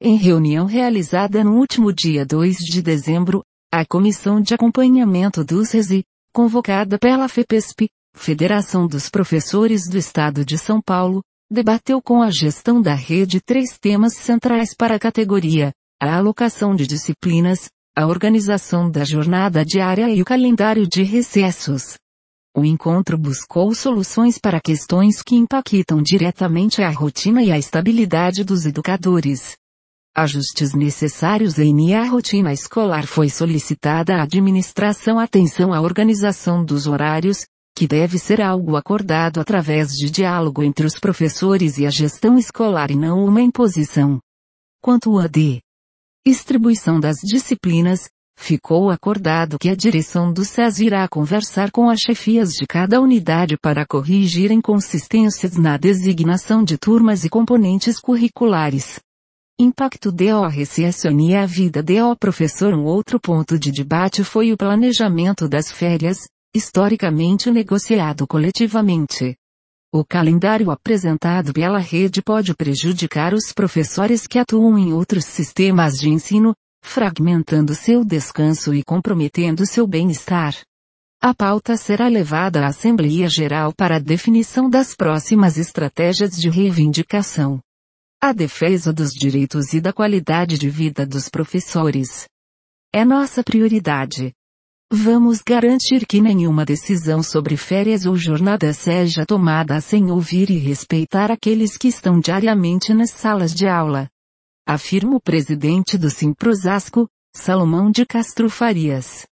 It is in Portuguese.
Em reunião realizada no último dia 2 de dezembro, a Comissão de Acompanhamento dos RESI, convocada pela FEPESP, Federação dos Professores do Estado de São Paulo, debateu com a gestão da rede 3 temas centrais para a categoria: a alocação de disciplinas, a organização da jornada diária e o calendário de recessos. O encontro buscou soluções para questões que impactam diretamente a rotina e a estabilidade dos educadores. Ajustes necessários em a rotina escolar. Foi solicitada à administração atenção à organização dos horários, que deve ser algo acordado através de diálogo entre os professores e a gestão escolar e não uma imposição. Quanto à distribuição das disciplinas, ficou acordado que a direção do SES irá conversar com as chefias de cada unidade para corrigir inconsistências na designação de turmas e componentes curriculares. Impacto do recesso e a vida do professor. Um outro ponto de debate foi o planejamento das férias, historicamente negociado coletivamente. O calendário apresentado pela rede pode prejudicar os professores que atuam em outros sistemas de ensino, fragmentando seu descanso e comprometendo seu bem-estar. A pauta será levada à Assembleia Geral para a definição das próximas estratégias de reivindicação. A defesa dos direitos e da qualidade de vida dos professores é nossa prioridade. Vamos garantir que nenhuma decisão sobre férias ou jornada seja tomada sem ouvir e respeitar aqueles que estão diariamente nas salas de aula, afirma o presidente do Simprosasco, Salomão de Castro Farias.